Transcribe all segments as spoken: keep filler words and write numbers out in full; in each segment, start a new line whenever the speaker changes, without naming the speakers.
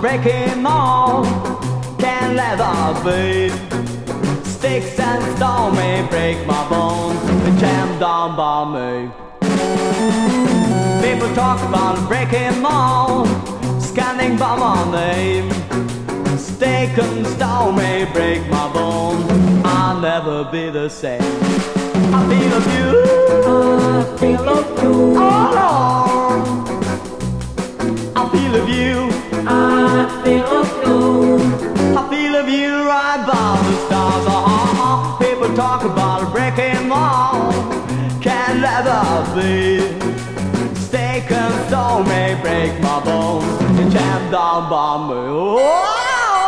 break him all. Can't let up be. Sticks and stone may break my bones, but jam down by me. People talk about breaking all, scanning by my name. Stick and stone may break my bones, I'll never be the same. I feel of you,
I feel of you,
oh Lord. I feel of you,
I feel of you,
I feel of you right by the stars. Oh, people talk about breaking all, can't let up be. Stick and stone may break my bones, and jam down by me. Oh!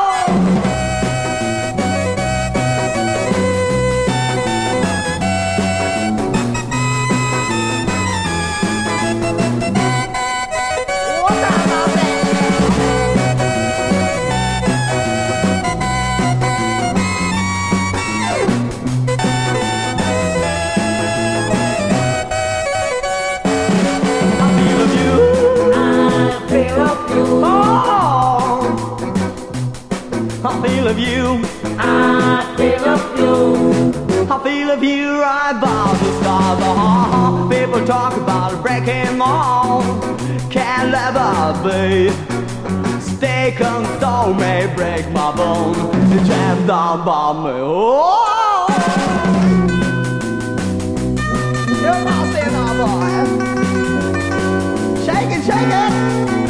I feel of you,
I feel of you,
I feel of you right by the stars. Oh, people talk about breaking all, can't let up be. Stick and stone may break my bones, jam down by me. Oh, you're not saying that, boy. Shake it, shake it.